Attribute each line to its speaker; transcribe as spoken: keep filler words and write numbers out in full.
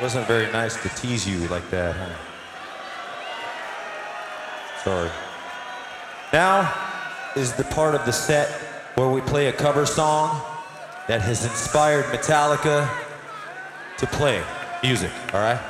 Speaker 1: Wasn't very nice to tease you like that, huh? Sorry. Now is the part of the set where we play a cover song that has inspired Metallica to play music, all right?